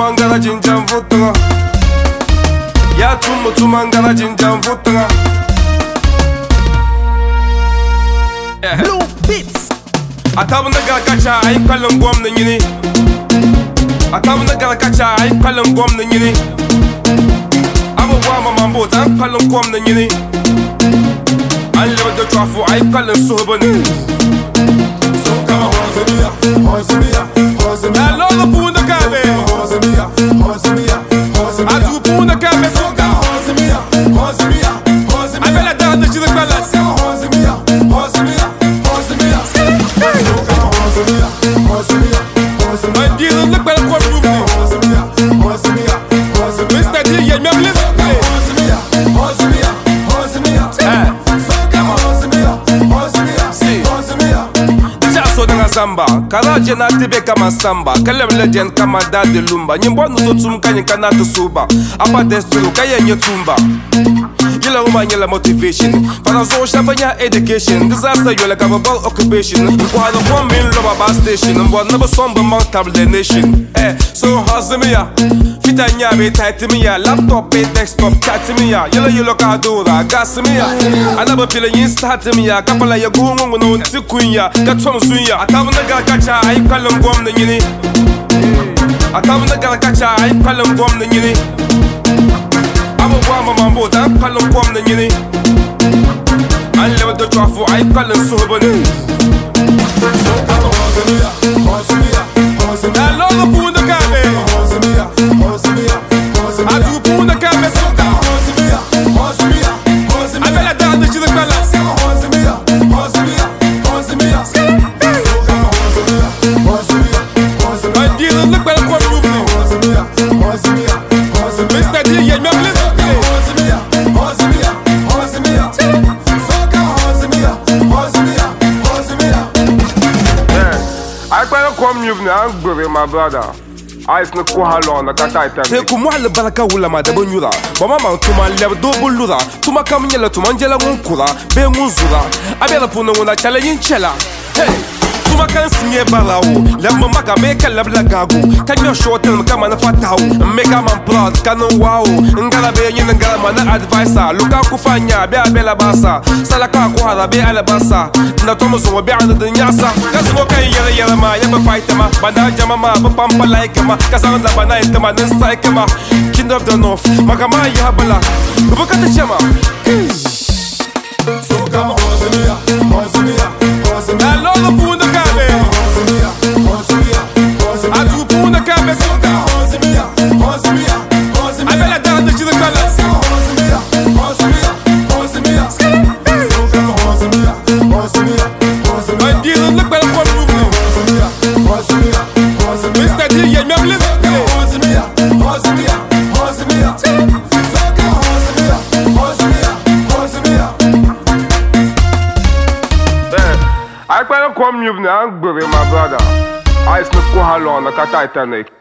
tumangana jinjam vutunga. Ya tumangana jinjam vutunga. Blue Beats. Atabna gargacha ay kalon gom na nyini. Atabna gargacha ay kalon gom na nyini. Abo wa mambo tan kalon gom na nyini. An lewa de trafu ay kalon suhbani. So kama hozemia, hozemia, hozemia. Ya logo puna kabe. Hozemia, hozemia, hozemia. Adu puna kabe. So kama hozemia, hozemia, hozemia. Abela dada chide kwala. So kama hozemia, hozemia, hozemia. So kama hozemia, hozemia, hozemia. My dear, look at what you do. Hozemia, hozemia, hozemia. Mr. D, yeah, me listen. Hozemia, hozemia, hozemia. So kama hozemia, hozemia, hozemia. Jaso danga samba, kala jena tibe kama samba, kalem legend kama dade lumba. Nyimbo nuzo tumkanyi kanata suba, apa destru kaya nyetumba. Yela uma yela motivation, fana zo shabanya education. Disaster yola kaba ball occupation. Kwa the 1 million loba bus station, mbo never somber mount tablet nation. So hazemiya, fita nyabe tightemia, laptop pay desktop chattemia. Yela kadura, gasemiya. Anaba pila yin startemia, kapala ya gungu no ntikunya, gatwam sunya. Atabna gargacha ay kalon gom na nyini. Atabna gargacha ay kalon gom na nyini. Abo wa mambo tan kalon gom na nyini. An lewa de trafu ay kalon suhbani. So kama hozemia, hozemia, hozemia. Ya logo puna kabe. Hozemia, hozemia, hozemia. Adu puna kabe. So kama hozemia, hozemia, hozemia. Abela dada chide kwala. So kama hozemia, hozemia, hozemia. So kama hozemia, hozemia, hozemia. My dear, look at what you do. Hozemia, hozemia, hozemia. Mr. D, yeah, me listen. Hozemia, hozemia, hozemia. So kama hozemia, hozemia, hozemia. I better come you now, my brother. I sneak Kuhalon, the Kataita. Take Kumala Balaka Wulama, the Bunura, Bama to my level double lura, to my Camilla, to Mangela Munkura, Bemuzura. I better put on a challenge cella. Hey! Tuma kan sinye balao, lemma maka meka labla gagu. Can you show them come and fatao? Make a man proud, canon wow. Ngala be yin ngala mana advisor. Luka kufanya, be abela basa. Salaka kuhara be alabasa. Na Thomas will be under the nyasa. That's okay, yella ma, yaba fight ma. Banda jamama, pampa like ma. Kasanda banai kama, then strike ma. King of the North, Makama Yabala. Look at the chama. So kama hozemia, hozemia, hozemia. I love the food. Hozemia, hozemia, hozemia. Adu puna kabe. So kama hozemia, hozemia, hozemia. Abela dada chide kwala. So kama hozemia, hozemia, hozemia. So kama hozemia, hozemia, hozemia. My dear, look at what you do. Hozemia, hozemia, hozemia. Mr. D, yeah, me listen. Hozemia, hozemia, hozemia. So kama hozemia, hozemia, hozemia. I better come you now, my brother. I sneak Kuhalon, the Kataita.